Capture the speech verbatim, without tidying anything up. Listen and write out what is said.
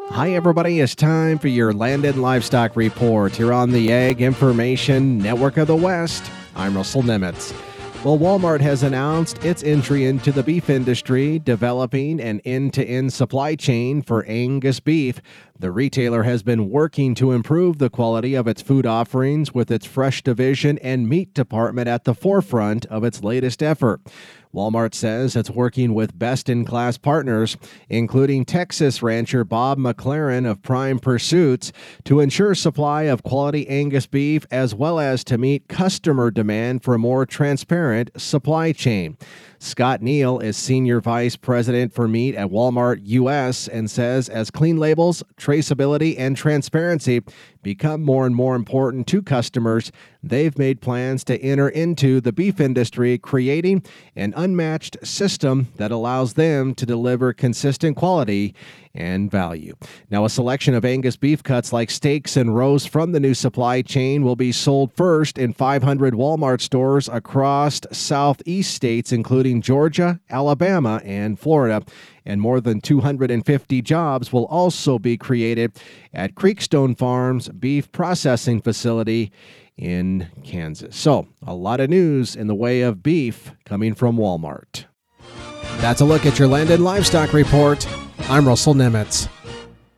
Hi, everybody. It's time for your Land and Livestock Report here on the Ag Information Network of the West. I'm Russell Nemitz. Well, Walmart has announced its entry into the beef industry, developing an end-to-end supply chain for Angus beef. The retailer has been working to improve the quality of its food offerings with its fresh division and meat department at the forefront of its latest effort. Walmart says it's working with best-in-class partners, including Texas rancher Bob McLaren of Prime Pursuits, to ensure supply of quality Angus beef as well as to meet customer demand for a more transparent supply chain. Scott Neal is Senior Vice President for Meat at Walmart U S and says as clean labels, traceability, and transparency become more and more important to customers, they've made plans to enter into the beef industry, creating an unmatched system that allows them to deliver consistent quality and value. Now, a selection of Angus beef cuts like steaks and roasts from the new supply chain will be sold first in five hundred Walmart stores across southeast states, including Georgia, Alabama, and Florida. And more than two hundred fifty jobs will also be created at Creekstone Farms Beef Processing Facility in Kansas. So, a lot of news in the way of beef coming from Walmart. That's a look at your Land and Livestock Report. I'm Russell Nemitz.